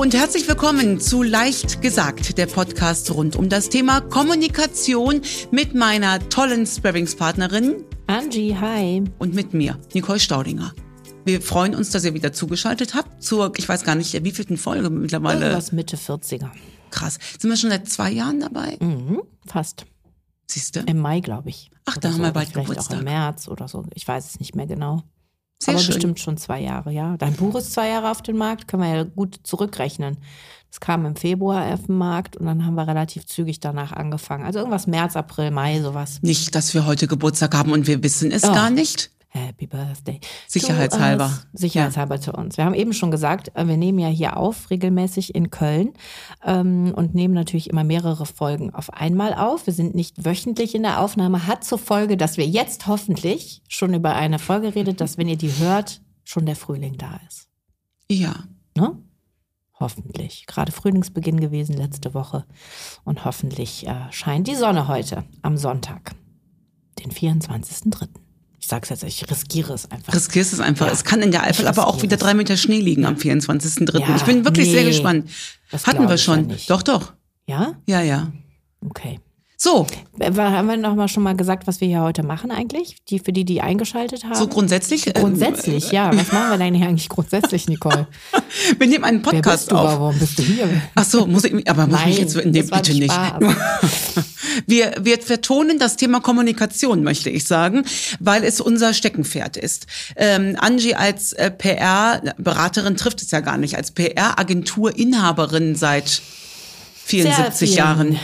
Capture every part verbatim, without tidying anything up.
und herzlich willkommen zu Leicht gesagt, der Podcast rund um das Thema Kommunikation mit meiner tollen Sparringspartnerin Angie, hi. Und mit mir, Nicole Staudinger. Wir freuen uns, dass ihr wieder zugeschaltet habt zur, ich weiß gar nicht, der wievielten Folge mittlerweile. Irgendwas Mitte vierziger. Krass. Sind wir schon seit zwei Jahren dabei? Mhm, fast. Siehst du? Im Mai, glaube ich. Ach, oder da haben so. wir bald Vielleicht Geburtstag. Auch im März oder so. Ich weiß es nicht mehr genau. Sehr Aber schön. Bestimmt schon zwei Jahre, ja. Dein Buch ist zwei Jahre auf den Markt, können wir ja gut zurückrechnen. Es kam im Februar auf den Markt und dann haben wir relativ zügig danach angefangen. Also irgendwas März, April, Mai, sowas. Nicht, dass wir heute Geburtstag haben und wir wissen es Oh. gar nicht. Happy Birthday. Sicherheitshalber. To us. Sicherheitshalber zu uns. Wir haben eben schon gesagt, wir nehmen ja hier auf, regelmäßig in Köln ähm, und nehmen natürlich immer mehrere Folgen auf einmal auf. Wir sind nicht wöchentlich in der Aufnahme, hat zur Folge, dass wir jetzt hoffentlich schon über eine Folge redet, dass, wenn ihr die hört, schon der Frühling da ist. Ja. Ne? Hoffentlich. Gerade Frühlingsbeginn gewesen letzte Woche und hoffentlich äh, scheint die Sonne heute am Sonntag, den vierundzwanzigsten dritten Ich sag's jetzt, ich riskiere es einfach. Riskierst es einfach. Ja, es kann in der Eifel aber auch wieder es. drei Meter Schnee liegen am vierundzwanzigsten dritten Ja, Ich bin wirklich nee, sehr gespannt. das Hatten glaub wir ich schon. ja nicht. Doch, doch. Ja? Ja, ja. Okay. So, Haben wir noch mal schon mal gesagt, was wir hier heute machen eigentlich? Die, für die, die eingeschaltet haben? so grundsätzlich. äh, Grundsätzlich, ja. Was machen wir denn hier eigentlich grundsätzlich, Nicole? Wir nehmen einen Wer Podcast bist du? auf. Warum bist du hier? Ach so, muss ich, aber muss ich mich Nein, jetzt, nee, das war bitte nicht. Spaß. Wir, wir vertonen das Thema Kommunikation, möchte ich sagen, weil es unser Steckenpferd ist. Ähm, Angie als äh, P R-Beraterin trifft es ja gar nicht, als P R-Agenturinhaberin seit vierundsiebzig Sehr Jahren.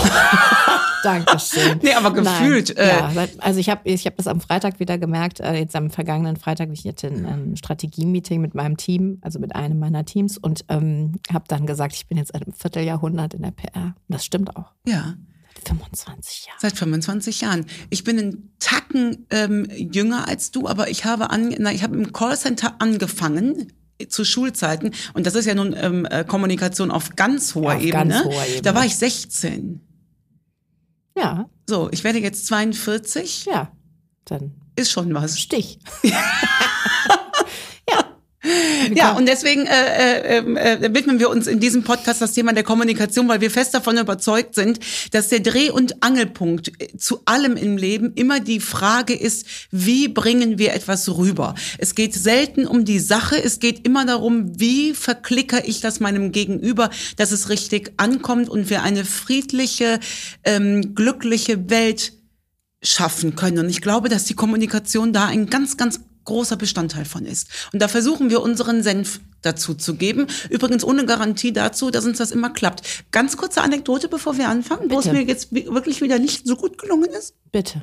Dankeschön. Nee, aber gefühlt, Nein, äh, ja, seit- also ich habe ich hab das am Freitag wieder gemerkt, äh, jetzt am vergangenen Freitag, ich hatte ein, ein Strategie-Meeting mit meinem Team, also mit einem meiner Teams und ähm, habe dann gesagt, ich bin jetzt seit einem Vierteljahrhundert in der P R. Und das stimmt auch. Ja. fünfundzwanzig Jahre. Seit fünfundzwanzig Jahren. Ich bin einen Tacken ähm, jünger als du, aber ich habe an, na, ich habe im Callcenter angefangen zu Schulzeiten und das ist ja nun ähm, äh, Kommunikation auf ganz hoher Auf Ebene. ganz hoher Ebene. Da war ich sechzehn. Ja, So, ich werde jetzt zweiundvierzig. ja, dann Ist schon was. Stich. Ja, und deswegen äh, äh, äh, widmen wir uns in diesem Podcast das Thema der Kommunikation, weil wir fest davon überzeugt sind, dass der Dreh- und Angelpunkt zu allem im Leben immer die Frage ist, wie bringen wir etwas rüber? Es geht selten um die Sache, es geht immer darum, wie verklicker ich das meinem Gegenüber, dass es richtig ankommt und wir eine friedliche, ähm, glückliche Welt schaffen können. Und ich glaube, dass die Kommunikation da ein ganz, ganz großer Bestandteil von ist. Und da versuchen wir unseren Senf dazu zu geben. Übrigens ohne Garantie dazu, dass uns das immer klappt. Ganz kurze Anekdote, bevor wir anfangen, wo es Bitte. mir jetzt wirklich wieder nicht so gut gelungen ist. Bitte.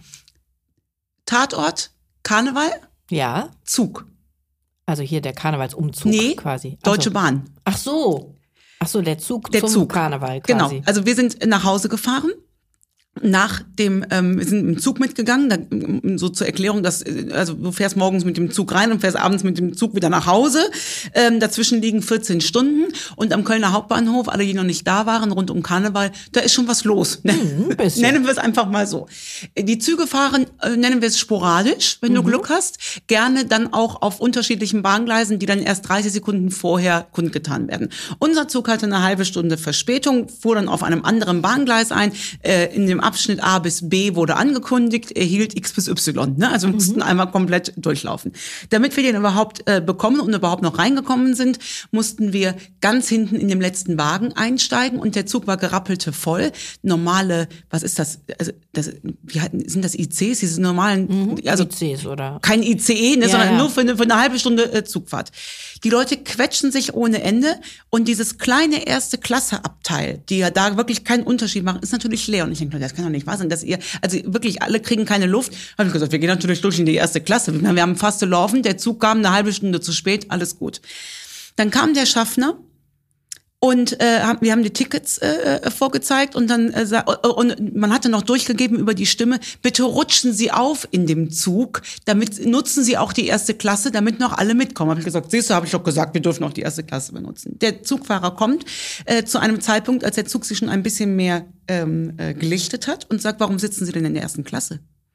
Tatort, Karneval, Ja, Zug. also hier der Karnevalsumzug Nee, quasi. Ach Deutsche so. Bahn. Ach so. Ach so, der Zug Der zum Zug. Karneval Genau. quasi. Also wir sind nach Hause gefahren. Nach dem, ähm, wir sind im Zug mitgegangen, da, so zur Erklärung, dass, äh, also du fährst morgens mit dem Zug rein und fährst abends mit dem Zug wieder nach Hause. Ähm, dazwischen liegen vierzehn Stunden und am Kölner Hauptbahnhof, alle, die noch nicht da waren, rund um Karneval, da ist schon was los. ein bisschen. Nennen wir es einfach mal so. Die Züge fahren, äh, nennen wir es sporadisch, wenn du Glück hast. Gerne dann auch auf unterschiedlichen Bahngleisen, die dann erst dreißig Sekunden vorher kundgetan werden. Unser Zug hatte eine halbe Stunde Verspätung, fuhr dann auf einem anderen Bahngleis ein, äh, in dem Abschnitt A bis B wurde angekündigt, er hielt X bis Y. Ne? Also wir mussten einmal komplett durchlaufen. Damit wir den überhaupt äh, bekommen und überhaupt noch reingekommen sind, mussten wir ganz hinten in dem letzten Wagen einsteigen und der Zug war gerappelte voll. Normale, was ist das? Also das wie hatten, sind das I Cs, diese normalen, also I Cs oder? kein I C E, ne, Ja, sondern ja. nur für eine, für eine halbe Stunde äh, Zugfahrt. Die Leute quetschen sich ohne Ende und dieses kleine erste Klasse-Abteil, die ja da wirklich keinen Unterschied machen, ist natürlich leer. Und ich denke, das kann doch nicht wahr sein, dass ihr, also wirklich alle kriegen keine Luft. Habe ich gesagt, wir gehen natürlich durch in die erste Klasse. Wir haben fast gelaufen, der Zug kam eine halbe Stunde zu spät, alles gut. Dann kam der Schaffner und äh, haben- wir haben die Tickets äh, vorgezeigt und dann äh, sa- und man hatte noch durchgegeben über die Stimme, bitte rutschen Sie auf in dem Zug, damit nutzen Sie auch die erste Klasse, damit noch alle mitkommen. Habe ich gesagt, siehst du, habe ich doch gesagt, wir dürfen auch die erste Klasse benutzen. Der Zugfahrer kommt äh, zu einem Zeitpunkt, als der Zug sich schon ein bisschen mehr ähm, äh, gelichtet hat und sagt, warum sitzen Sie denn in der ersten Klasse?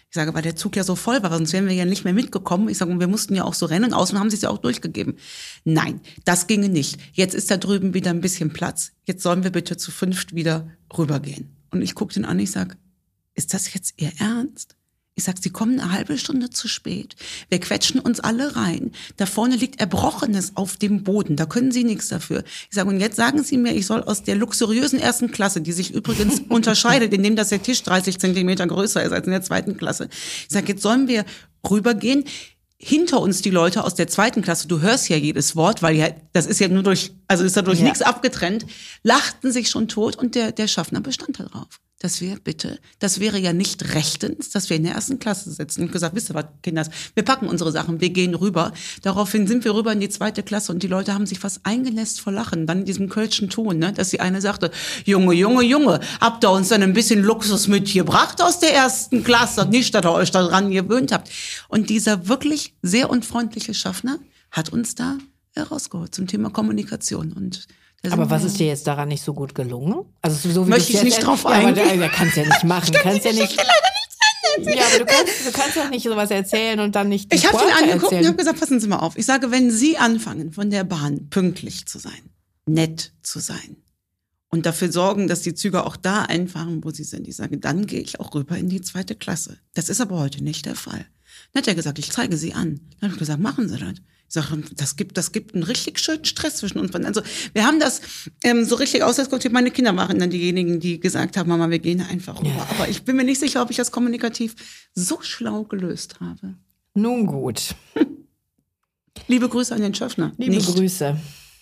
Ich sage, weil der Zug ja so voll war, sonst wären wir ja nicht mehr mitgekommen. Ich sage, wir mussten ja auch so rennen und außen haben sie es ja auch durchgegeben. Nein, das ginge nicht. Jetzt ist da drüben wieder ein bisschen Platz. Jetzt sollen wir bitte zu fünft wieder rübergehen. Und ich gucke den an, ich sage, ist das jetzt Ihr Ernst? Ich sag, Sie kommen eine halbe Stunde zu spät. Wir quetschen uns alle rein. Da vorne liegt Erbrochenes auf dem Boden. Da können Sie nichts dafür. Ich sage, und jetzt sagen Sie mir, ich soll aus der luxuriösen ersten Klasse, die sich übrigens unterscheidet, indem dass der Tisch dreißig Zentimeter größer ist als in der zweiten Klasse. Ich sage, jetzt sollen wir rübergehen. Hinter uns die Leute aus der zweiten Klasse, du hörst ja jedes Wort, weil ja, das ist ja nur durch, also ist dadurch ja nichts abgetrennt, lachten sich schon tot und der, der Schaffner bestand da drauf. Dass wir bitte, das wäre ja nicht rechtens, dass wir in der ersten Klasse sitzen. Und gesagt, wisst ihr was, Kinders, wir packen unsere Sachen, wir gehen rüber. Daraufhin sind wir rüber in die zweite Klasse und die Leute haben sich fast eingenässt vor Lachen. Dann in diesem kölschen Ton, ne, dass die eine sagte, Junge, Junge, Junge, habt ihr uns dann ein bisschen Luxus mitgebracht aus der ersten Klasse? Nicht, dass ihr euch daran gewöhnt habt. Und dieser wirklich sehr unfreundliche Schaffner hat uns da herausgeholt zum Thema Kommunikation. Und aber was ist dir jetzt daran nicht so gut gelungen? Also so wie möchte ich nicht drauf eingehen. Ja, aber der kannst ja nicht machen. Ich kannst ja nicht. Ich kann leider nichts ja, aber du kannst, du kannst doch nicht sowas erzählen und dann nicht. Ich habe ihn angeguckt erzählen. Und habe gesagt, passen Sie mal auf. Ich sage, wenn Sie anfangen, von der Bahn pünktlich zu sein, nett zu sein und dafür sorgen, dass die Züge auch da einfahren, wo sie sind, ich sage, dann gehe ich auch rüber in die zweite Klasse. Das ist aber heute nicht der Fall. Dann hat er gesagt, ich zeige Sie an. Dann habe ich gesagt, machen Sie das. Ich sage, das gibt, das gibt einen richtig schönen Stress zwischen uns. Also wir haben das ähm, so richtig ausgeguckt. Meine Kinder waren dann diejenigen, die gesagt haben, Mama, wir gehen einfach rüber. Ja. Aber ich bin mir nicht sicher, ob ich das kommunikativ so schlau gelöst habe. Nun gut. Liebe Grüße an den Schaffner. Liebe nicht. Grüße.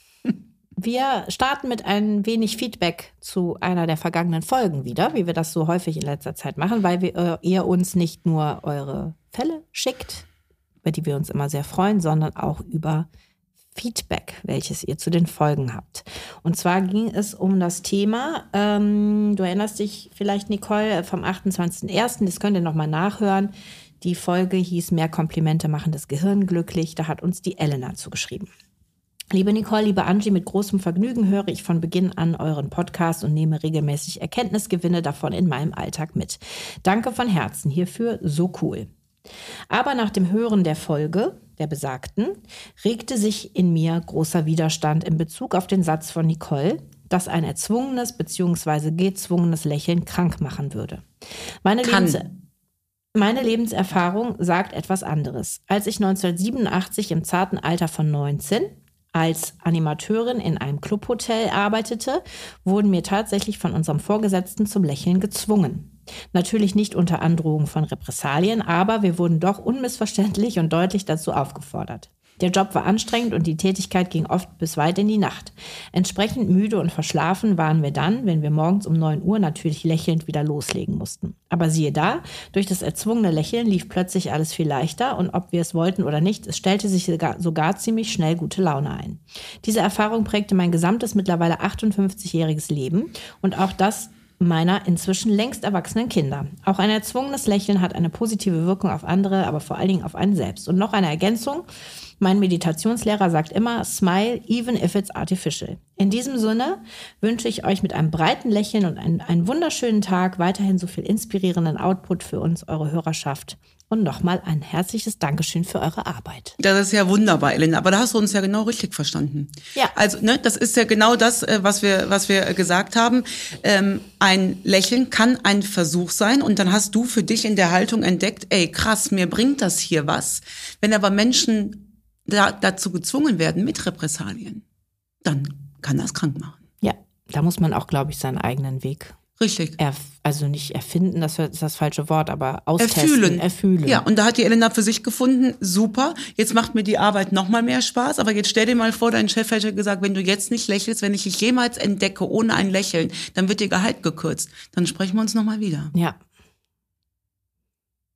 Wir starten mit ein wenig Feedback zu einer der vergangenen Folgen wieder, wie wir das so häufig in letzter Zeit machen, weil wir, äh, ihr uns nicht nur eure Fälle schickt, über die wir uns immer sehr freuen, sondern auch über Feedback, welches ihr zu den Folgen habt. Und zwar ging es um das Thema, ähm, du erinnerst dich vielleicht, Nicole, vom achtundzwanzigsten ersten, das könnt ihr nochmal nachhören. Die Folge hieß Mehr Komplimente machen das Gehirn glücklich. Da hat uns die Elena zugeschrieben. Liebe Nicole, liebe Angie, mit großem Vergnügen höre ich von Beginn an euren Podcast und nehme regelmäßig Erkenntnisgewinne davon in meinem Alltag mit. Danke von Herzen hierfür, so cool. Aber nach dem Hören der Folge, der besagten, regte sich in mir großer Widerstand in Bezug auf den Satz von Nicole, dass ein erzwungenes bzw. gezwungenes Lächeln krank machen würde. Meine, Lebens- meine Lebenserfahrung sagt etwas anderes. Als ich neunzehnhundertsiebenundachtzig im zarten Alter von neunzehn als Animateurin in einem Clubhotel arbeitete, wurden wir tatsächlich von unserem Vorgesetzten zum Lächeln gezwungen. Natürlich nicht unter Androhung von Repressalien, aber wir wurden doch unmissverständlich und deutlich dazu aufgefordert. Der Job war anstrengend und die Tätigkeit ging oft bis weit in die Nacht. Entsprechend müde und verschlafen waren wir dann, wenn wir morgens um neun Uhr natürlich lächelnd wieder loslegen mussten. Aber siehe da, durch das erzwungene Lächeln lief plötzlich alles viel leichter und ob wir es wollten oder nicht, es stellte sich sogar, sogar ziemlich schnell gute Laune ein. Diese Erfahrung prägte mein gesamtes mittlerweile achtundfünfzigjähriges Leben und auch das meiner inzwischen längst erwachsenen Kinder. Auch ein erzwungenes Lächeln hat eine positive Wirkung auf andere, aber vor allen Dingen auf einen selbst. Und noch eine Ergänzung. Mein Meditationslehrer sagt immer, smile even if it's artificial. In diesem Sinne wünsche ich euch mit einem breiten Lächeln und einen, einen wunderschönen Tag weiterhin so viel inspirierenden Output für uns, eure Hörerschaft. Und nochmal ein herzliches Dankeschön für eure Arbeit. Das ist ja wunderbar, Elena. Aber da hast du uns ja genau richtig verstanden. Ja. Also, ne, das ist ja genau das, was wir, was wir gesagt haben. Ähm, ein Lächeln kann ein Versuch sein. Und dann hast du für dich in der Haltung entdeckt, ey, krass, mir bringt das hier was. Wenn aber Menschen da, dazu gezwungen werden mit Repressalien, dann kann das krank machen. Ja, da muss man auch, glaube ich, seinen eigenen Weg Richtig. Erf- also nicht erfinden, das ist das falsche Wort, aber austesten. Erfühlen. Erfühlen. Ja, und da hat die Elena für sich gefunden, super, jetzt macht mir die Arbeit noch mal mehr Spaß, aber jetzt stell dir mal vor, dein Chef hätte gesagt, wenn du jetzt nicht lächelst, wenn ich dich jemals entdecke ohne ein Lächeln, dann wird dir Gehalt gekürzt. Dann sprechen wir uns noch mal wieder. Ja.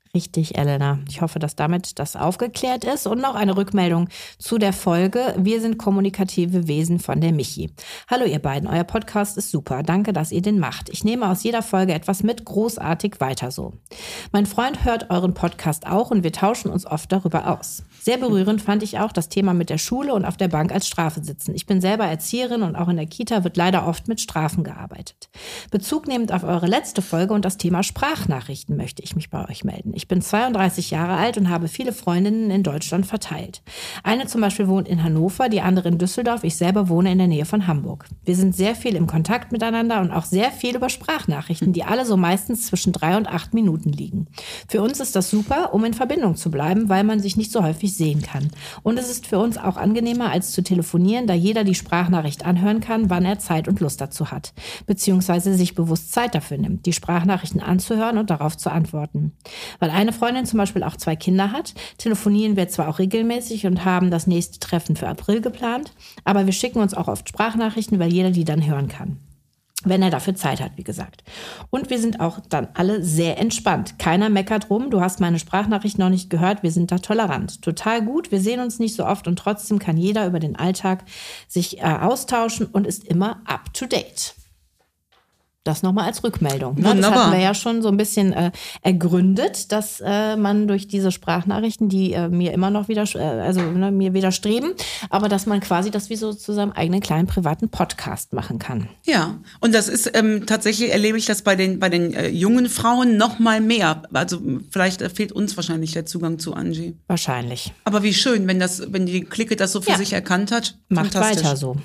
Richtig, Elena. Ich hoffe, dass damit das aufgeklärt ist. Und noch eine Rückmeldung zu der Folge. Wir sind kommunikative Wesen von der Michi. Hallo ihr beiden, euer Podcast ist super. Danke, dass ihr den macht. Ich nehme aus jeder Folge etwas mit. Großartig, weiter so. Mein Freund hört euren Podcast auch und wir tauschen uns oft darüber aus. Sehr berührend fand ich auch das Thema mit der Schule und auf der Bank als Strafe sitzen. Ich bin selber Erzieherin und auch in der Kita wird leider oft mit Strafen gearbeitet. Bezug nehmend auf eure letzte Folge und das Thema Sprachnachrichten möchte ich mich bei euch melden. Ich bin zweiunddreißig Jahre alt und habe viele Freundinnen in Deutschland verteilt. Eine zum Beispiel wohnt in Hannover, die andere in Düsseldorf. Ich selber wohne in der Nähe von Hamburg. Wir sind sehr viel im Kontakt miteinander und auch sehr viel über Sprachnachrichten, die alle so meistens zwischen drei und acht Minuten liegen. Für uns ist das super, um in Verbindung zu bleiben, weil man sich nicht so häufig sehen kann. Und es ist für uns auch angenehmer, als zu telefonieren, da jeder die Sprachnachricht anhören kann, wann er Zeit und Lust dazu hat. Beziehungsweise sich bewusst Zeit dafür nimmt, die Sprachnachrichten anzuhören und darauf zu antworten. Weil eine Freundin zum Beispiel auch zwei Kinder hat, telefonieren wir zwar auch regelmäßig und haben das nächste Treffen für April geplant, aber wir schicken uns auch oft Sprachnachrichten, weil jeder die dann hören kann. Wenn er dafür Zeit hat, wie gesagt. Und wir sind auch dann alle sehr entspannt. Keiner meckert rum, du hast meine Sprachnachricht noch nicht gehört, wir sind da tolerant. Total gut, wir sehen uns nicht so oft und trotzdem kann jeder über den Alltag sich äh, austauschen und ist immer up to date. Das nochmal als Rückmeldung. Ne? Das hatten wir ja schon so ein bisschen äh, ergründet, dass äh, man durch diese Sprachnachrichten, die äh, mir immer noch wieder, äh, also ne, mir widerstreben, aber dass man quasi das wie so zu seinem eigenen kleinen privaten Podcast machen kann. Ja, und das ist ähm, tatsächlich, erlebe ich das bei den bei den äh, jungen Frauen noch mal mehr. Also vielleicht äh, fehlt uns wahrscheinlich der Zugang zu Angie. Wahrscheinlich. Aber wie schön, wenn das, wenn die Clique das so für ja. sich erkannt hat. Macht weiter so.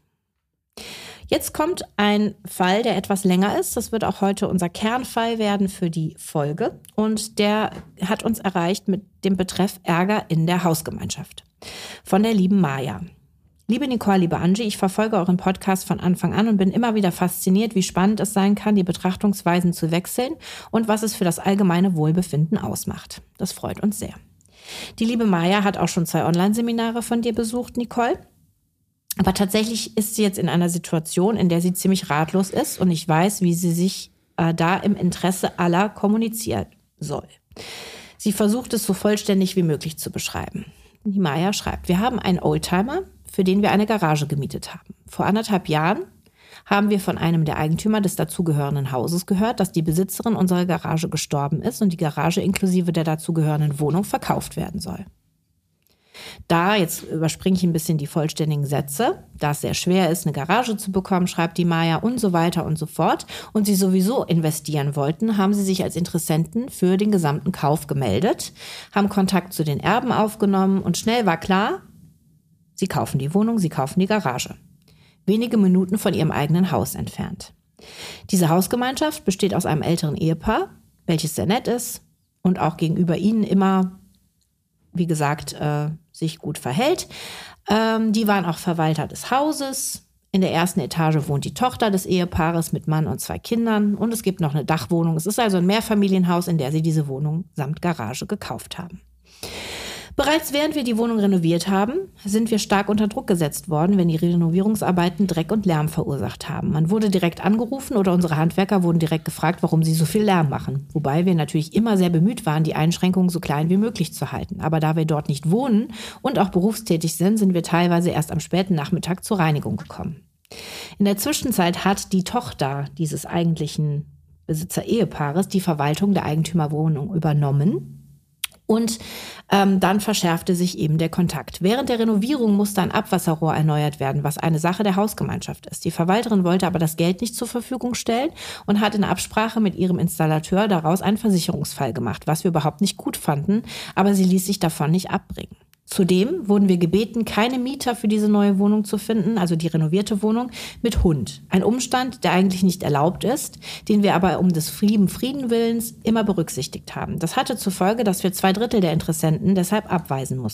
Jetzt kommt ein Fall, der etwas länger ist. Das wird auch heute unser Kernfall werden für die Folge. Und der hat uns erreicht mit dem Betreff Ärger in der Hausgemeinschaft. Von der lieben Maja. Liebe Nicole, liebe Angie, ich verfolge euren Podcast von Anfang an und bin immer wieder fasziniert, wie spannend es sein kann, die Betrachtungsweisen zu wechseln und was es für das allgemeine Wohlbefinden ausmacht. Das freut uns sehr. Die liebe Maja hat auch schon zwei Online-Seminare von dir besucht, Nicole. Aber tatsächlich ist sie jetzt in einer Situation, in der sie ziemlich ratlos ist und nicht weiß, wie sie sich äh, da im Interesse aller kommunizieren soll. Sie versucht es so vollständig wie möglich zu beschreiben. Die Maja schreibt, wir haben einen Oldtimer, für den wir eine Garage gemietet haben. Vor anderthalb Jahren haben wir von einem der Eigentümer des dazugehörenden Hauses gehört, dass die Besitzerin unserer Garage gestorben ist und die Garage inklusive der dazugehörenden Wohnung verkauft werden soll. Da, jetzt überspringe ich ein bisschen die vollständigen Sätze, da es sehr schwer ist, eine Garage zu bekommen, schreibt die Maja und so weiter und so fort. Und sie sowieso investieren wollten, haben sie sich als Interessenten für den gesamten Kauf gemeldet, haben Kontakt zu den Erben aufgenommen und schnell war klar, sie kaufen die Wohnung, sie kaufen die Garage. Wenige Minuten von ihrem eigenen Haus entfernt. Diese Hausgemeinschaft besteht aus einem älteren Ehepaar, welches sehr nett ist und auch gegenüber ihnen immer, wie gesagt, äh, sich gut verhält. Ähm, die waren auch Verwalter des Hauses. In der ersten Etage wohnt die Tochter des Ehepaares mit Mann und zwei Kindern. Und es gibt noch eine Dachwohnung. Es ist also ein Mehrfamilienhaus, in der sie diese Wohnung samt Garage gekauft haben. Bereits während wir die Wohnung renoviert haben, sind wir stark unter Druck gesetzt worden, wenn die Renovierungsarbeiten Dreck und Lärm verursacht haben. Man wurde direkt angerufen oder unsere Handwerker wurden direkt gefragt, warum sie so viel Lärm machen. Wobei wir natürlich immer sehr bemüht waren, die Einschränkungen so klein wie möglich zu halten. Aber da wir dort nicht wohnen und auch berufstätig sind, sind wir teilweise erst am späten Nachmittag zur Reinigung gekommen. In der Zwischenzeit hat die Tochter dieses eigentlichen Besitzer-Ehepaares die Verwaltung der Eigentümerwohnung übernommen. Und ähm, dann verschärfte sich eben der Kontakt. Während der Renovierung musste ein Abwasserrohr erneuert werden, was eine Sache der Hausgemeinschaft ist. Die Verwalterin wollte aber das Geld nicht zur Verfügung stellen und hat in Absprache mit ihrem Installateur daraus einen Versicherungsfall gemacht, was wir überhaupt nicht gut fanden, aber sie ließ sich davon nicht abbringen. Zudem wurden wir gebeten, keine Mieter für diese neue Wohnung zu finden, also die renovierte Wohnung, mit Hund. Ein Umstand, der eigentlich nicht erlaubt ist, den wir aber um des Frieden, Frieden Willens immer berücksichtigt haben. Das hatte zur Folge, dass wir zwei Drittel der Interessenten deshalb abweisen mussten.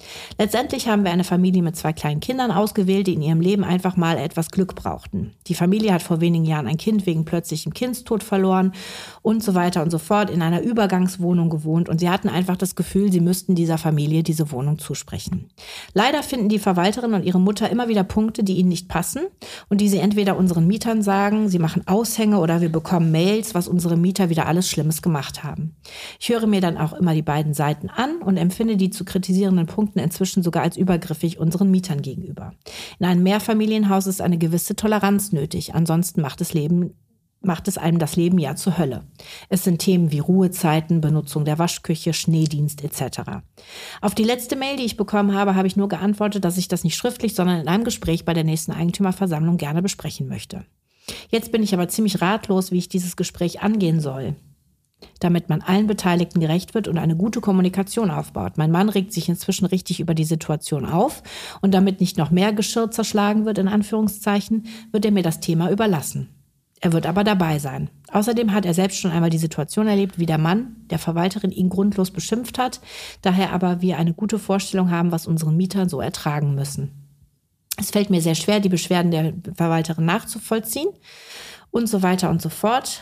Letztendlich haben wir eine Familie mit zwei kleinen Kindern ausgewählt, die in ihrem Leben einfach mal etwas Glück brauchten. Die Familie hat vor wenigen Jahren ein Kind wegen plötzlichem Kindstod verloren und so weiter und so fort, in einer Übergangswohnung gewohnt und sie hatten einfach das Gefühl, sie müssten dieser Familie diese Wohnung zusprechen. Leider finden die Verwalterin und ihre Mutter immer wieder Punkte, die ihnen nicht passen und die sie entweder unseren Mietern sagen, sie machen Aushänge oder wir bekommen Mails, was unsere Mieter wieder alles Schlimmes gemacht haben. Ich höre mir dann auch immer die beiden Seiten an und empfinde die zu kritisierenden Punkte inzwischen sogar als übergriffig unseren Mietern gegenüber. In einem Mehrfamilienhaus ist eine gewisse Toleranz nötig, ansonsten macht es Leben, macht es einem das Leben ja zur Hölle. Es sind Themen wie Ruhezeiten, Benutzung der Waschküche, Schneedienst et cetera. Auf die letzte Mail, die ich bekommen habe, habe ich nur geantwortet, dass ich das nicht schriftlich, sondern in einem Gespräch bei der nächsten Eigentümerversammlung gerne besprechen möchte. Jetzt bin ich aber ziemlich ratlos, wie ich dieses Gespräch angehen soll, damit man allen Beteiligten gerecht wird und eine gute Kommunikation aufbaut. Mein Mann regt sich inzwischen richtig über die Situation auf und damit nicht noch mehr Geschirr zerschlagen wird, in Anführungszeichen, wird er mir das Thema überlassen. Er wird aber dabei sein. Außerdem hat er selbst schon einmal die Situation erlebt, wie der Mann der Verwalterin ihn grundlos beschimpft hat, daher aber wir eine gute Vorstellung haben, was unseren Mietern so ertragen müssen. Es fällt mir sehr schwer, die Beschwerden der Verwalterin nachzuvollziehen. Und so weiter und so fort.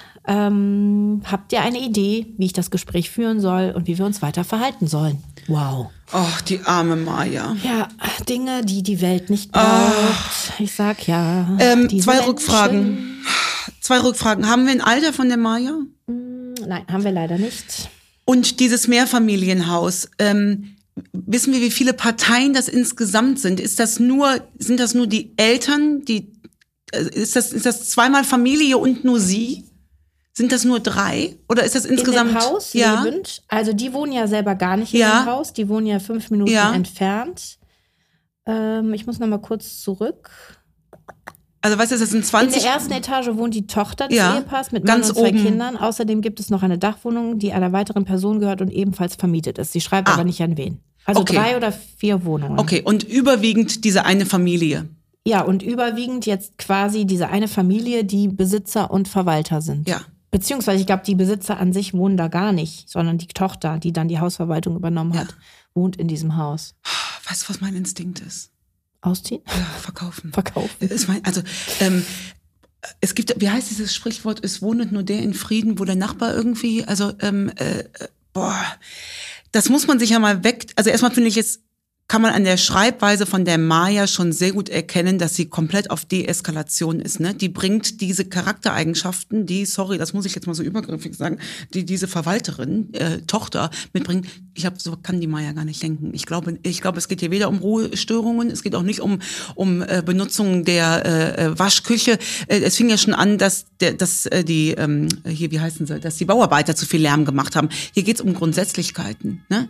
Ähm, habt ihr eine Idee, wie ich das Gespräch führen soll und wie wir uns weiter verhalten sollen? Wow. Ach, die arme Maja. Ja, Dinge, die die Welt nicht braucht. Oh. Ich sag ja. Ähm, zwei Menschen. Rückfragen. Zwei Rückfragen. Haben wir ein Alter von der Maja? Nein, haben wir leider nicht. Und dieses Mehrfamilienhaus, ähm, wissen wir, wie viele Parteien das insgesamt sind? Ist das nur, sind das nur die Eltern, die Ist das, ist das zweimal Familie und nur sie? Sind das nur drei? Oder ist das insgesamt? In dem Haus ja. lebend? Also die wohnen ja selber gar nicht in ja. dem Haus. Die wohnen ja fünf Minuten ja. entfernt. Ähm, ich muss noch mal kurz zurück. Also weißt du, das sind zwanzig. In der ersten Etage wohnt die Tochter des ja. Ehepaars mit Mann Ganz und zwei oben. Kindern. Außerdem gibt es noch eine Dachwohnung, die einer weiteren Person gehört und ebenfalls vermietet ist. Sie schreibt ah. aber nicht an wen. Also okay. drei oder vier Wohnungen. Okay, und überwiegend diese eine Familie. Ja, und überwiegend jetzt quasi diese eine Familie, die Besitzer und Verwalter sind. Ja. Beziehungsweise, ich glaube, die Besitzer an sich wohnen da gar nicht, sondern die Tochter, die dann die Hausverwaltung übernommen hat, ja. wohnt in diesem Haus. Weißt du, was mein Instinkt ist? Ausziehen? Ja, verkaufen. Verkaufen. Ist mein, also, ähm, es gibt, wie heißt dieses Sprichwort, es wohnet nur der in Frieden, wo der Nachbar irgendwie, also, ähm, äh, boah, das muss man sich ja mal weg, also erstmal finde ich es, kann man an der Schreibweise von der Maja schon sehr gut erkennen, dass sie komplett auf Deeskalation ist. Ne? Die bringt diese Charaktereigenschaften, die, sorry, das muss ich jetzt mal so übergriffig sagen, die diese Verwalterin, äh, Tochter mitbringt. Ich habe so kann die Maja gar nicht denken. Ich glaube, ich glaube, es geht hier weder um Ruhestörungen, es geht auch nicht um um äh, Benutzung der äh, Waschküche. Äh, es fing ja schon an, dass der, dass äh, die ähm, hier, wie heißen sie, dass die Bauarbeiter zu viel Lärm gemacht haben. Hier geht's um Grundsätzlichkeiten. Ne?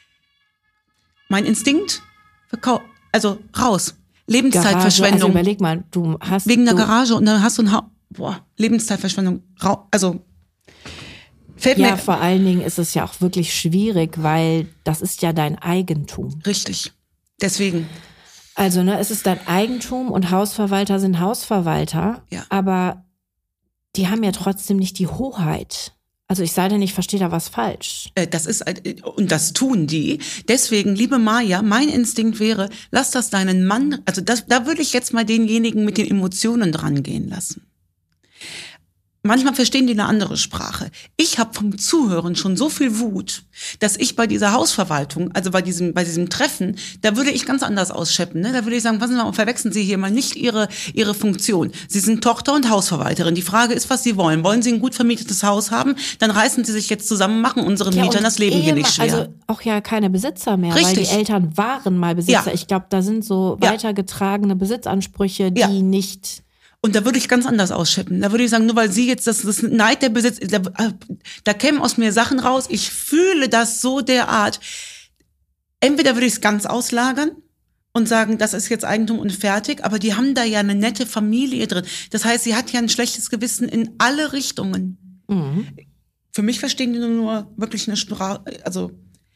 Mein Instinkt, verkau- also raus. Lebenszeitverschwendung. Also überleg mal, du hast wegen der du Garage und dann hast du ein Haus. Boah, Lebenszeitverschwendung. Ra- also fällt ja, mir. vor allen Dingen ist es ja auch wirklich schwierig, weil das ist ja dein Eigentum. Richtig. Deswegen. Also ne, es ist dein Eigentum und Hausverwalter sind Hausverwalter, ja. aber die haben ja trotzdem nicht die Hoheit. Also ich sei denn, ich verstehe da was falsch. Das ist, und das tun die. Deswegen, liebe Maja, mein Instinkt wäre, lass das deinen Mann, also das, da würde ich jetzt mal denjenigen mit den Emotionen dran gehen lassen. Manchmal verstehen die eine andere Sprache. Ich habe vom Zuhören schon so viel Wut, dass ich bei dieser Hausverwaltung, also bei diesem bei diesem Treffen, da würde ich ganz anders ausscheppen. Ne? Da würde ich sagen, passen Sie mal, verwechseln Sie hier mal nicht Ihre Ihre Funktion. Sie sind Tochter und Hausverwalterin. Die Frage ist, was Sie wollen. Wollen Sie ein gut vermietetes Haus haben? Dann reißen Sie sich jetzt zusammen, machen unseren ja, Mietern das Leben Ehe, hier nicht schwer. Also auch ja keine Besitzer mehr, Richtig. weil die Eltern waren mal Besitzer. Ja. Ich glaube, da sind so ja. weitergetragene Besitzansprüche, die ja. nicht... Und da würde ich ganz anders ausschippen. Da würde ich sagen, nur weil Sie jetzt, das, das Neid der Besitz, da, da kämen aus mir Sachen raus, ich fühle das so derart. Entweder würde ich es ganz auslagern und sagen, das ist jetzt Eigentum und fertig, aber die haben da ja eine nette Familie drin. Das heißt, sie hat ja ein schlechtes Gewissen in alle Richtungen. Mhm. Für mich verstehen die nur wirklich eine Sprache, also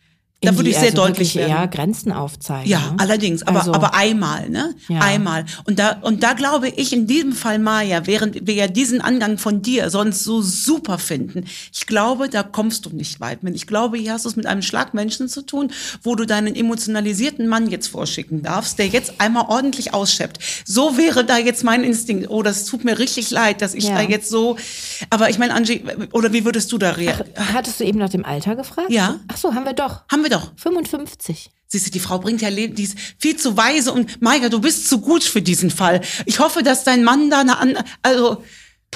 Da würde ich sehr also deutlich werden. werden. Ja, Grenzen aufzeigen. Ja, ne? allerdings, aber, also, aber einmal, ne? Ja. Einmal. Und da, und da glaube ich in diesem Fall, Maja, während wir ja diesen Angang von dir sonst so super finden, ich glaube, da kommst du nicht weit mit. Ich glaube, hier hast du es mit einem Schlagmenschen zu tun, wo du deinen emotionalisierten Mann jetzt vorschicken darfst, der jetzt einmal ordentlich ausschöpft. So wäre da jetzt mein Instinkt. Oh, das tut mir richtig leid, dass ich ja. da jetzt so, aber ich meine, Angie, oder wie würdest du da reagieren? Hattest du eben nach dem Alter gefragt? Ja. Ach so, haben wir doch. Haben wir doch. fünfundfünfzig. Siehst du, die Frau bringt ja Leben, die ist viel zu weise und Maja, du bist zu gut für diesen Fall. Ich hoffe, dass dein Mann da eine andere, also,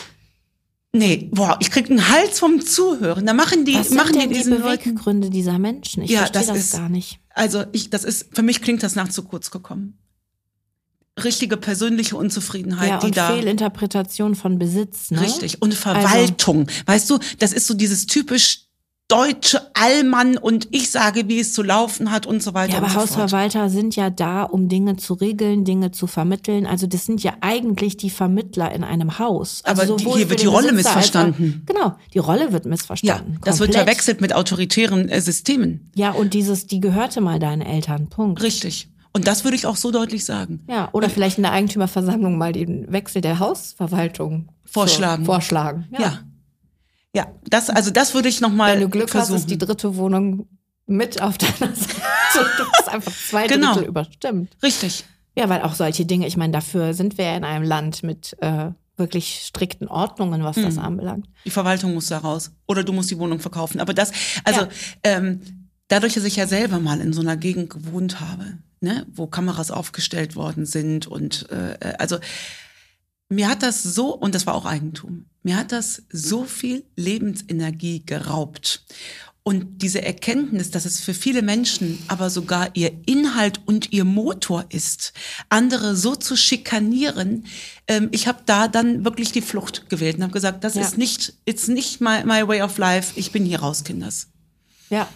nee, boah, ich krieg einen Hals vom Zuhören. Da machen die, Was machen sind die denn diesen die Beweggründe Leuten, dieser Menschen? Ich ja, verstehe das, das ist, gar nicht. Also, ich, das ist, für mich klingt das nach zu kurz gekommen. Richtige persönliche Unzufriedenheit, Ja, die und da. Fehlinterpretation von Besitz, ne? Richtig. Und Verwaltung. Also, weißt du, das ist so dieses typisch deutsche Allmann und ich sage, wie es zu laufen hat und so weiter. Ja, aber und so Hausverwalter fort. sind ja da, um Dinge zu regeln, Dinge zu vermitteln. Also das sind ja eigentlich die Vermittler in einem Haus. Also Aber die, sowohl hier für wird die den Rolle Besitzer als missverstanden. Auch, genau, die Rolle wird Ja, missverstanden. das wird Komplett. verwechselt mit autoritären äh, Systemen. Ja, und dieses, die gehörte mal deinen Eltern, Punkt. Richtig. Und das würde ich auch so deutlich sagen. Ja, oder vielleicht in der Eigentümerversammlung mal den Wechsel der Hausverwaltung Vorschlagen. Zu, vorschlagen. Ja. ja. Ja, das, also das würde ich nochmal Wenn du Glück versuchen. hast, ist die dritte Wohnung mit auf deiner Seite. Du bist einfach zwei Genau. Drittel überstimmt. Richtig. Ja, weil auch solche Dinge, ich meine, dafür sind wir ja in einem Land mit äh, wirklich strikten Ordnungen, was das Mhm. anbelangt. Die Verwaltung muss da raus. Oder du musst die Wohnung verkaufen. Aber das, also Ja. ähm, dadurch, dass ich ja selber mal in so einer Gegend gewohnt habe, ne, wo Kameras aufgestellt worden sind und äh, also mir hat das so, und das war auch Eigentum, mir hat das so viel Lebensenergie geraubt. Und diese Erkenntnis, dass es für viele Menschen aber sogar ihr Inhalt und ihr Motor ist, andere so zu schikanieren, ähm, ich habe da dann wirklich die Flucht gewählt und habe gesagt, das Ja. ist nicht, it's nicht my, my way of life, ich bin hier raus, Kinders. Ja.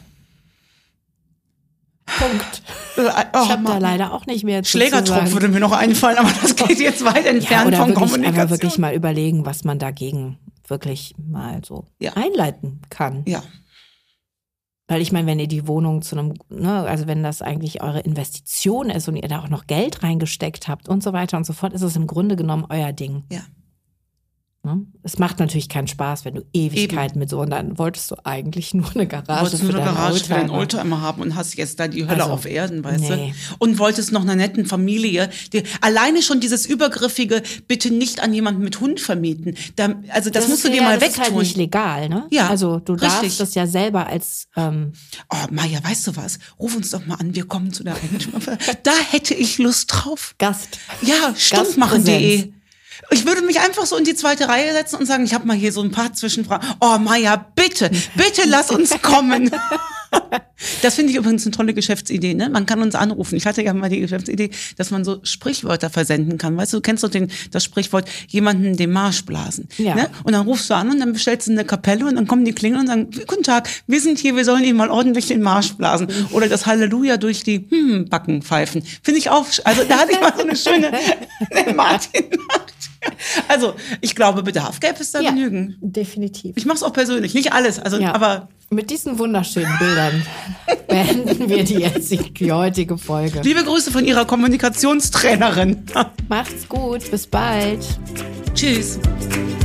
Punkt. Oh, Ich habe da Mann. leider auch nicht mehr zu Schlägertrupp sagen. würde mir noch einfallen, aber das geht jetzt weit Ja, entfernt oder von wirklich, Kommunikation. aber wirklich mal überlegen, was man dagegen wirklich mal so Ja. einleiten kann. Ja, Weil ich meine, wenn ihr die Wohnung zu einem, ne, also wenn das eigentlich eure Investition ist und ihr da auch noch Geld reingesteckt habt und so weiter und so fort, ist es im Grunde genommen euer Ding. ja. Ne? Es macht natürlich keinen Spaß, wenn du Ewigkeiten mit so, und dann wolltest du eigentlich nur eine Garage Wolltest nur für eine deinen Garage für deinen Oldtimer. Oldtimer haben und hast jetzt da die Hölle Also, auf Erden, weißt nee. du? Und wolltest noch einer netten Familie. Die, alleine schon dieses übergriffige, bitte nicht an jemanden mit Hund vermieten. Da, also das, musst du ist dir ja, mal das ist wegtun. halt nicht legal, ne? Ja, Also du richtig. darfst das ja selber als ähm, Oh, Maja, weißt du was? Ruf uns doch mal an, wir kommen zu der Eigentümer. Da hätte ich Lust drauf. Gast. Ja, stumpfmachen punkt de. Ich würde mich einfach so in die zweite Reihe setzen und sagen, ich habe mal hier so ein paar Zwischenfragen. Oh, Maja, bitte, bitte lass uns kommen. Das finde ich übrigens eine tolle Geschäftsidee, ne? Man kann uns anrufen. Ich hatte ja mal die Geschäftsidee, dass man so Sprichwörter versenden kann. Weißt du, du kennst doch den, das Sprichwort, jemanden den Marsch blasen. Ja. Ne? Und dann rufst du an und dann bestellst du eine Kapelle und dann kommen die Klingel und sagen, guten Tag, wir sind hier, wir sollen Ihnen mal ordentlich den Marsch blasen. Oder das Halleluja durch die hm, Backen pfeifen. Finde ich auch, also da hatte ich mal so eine schöne Martin-Nacht. Also, ich glaube, Bedarf gäbe es da Ja, genügend. definitiv. Ich mache es auch persönlich, nicht alles, also Ja. aber Mit diesen wunderschönen Bildern beenden wir die, jetzige, die heutige Folge. liebe Grüße von Ihrer Kommunikationstrainerin. Macht's gut, bis bald. Tschüss.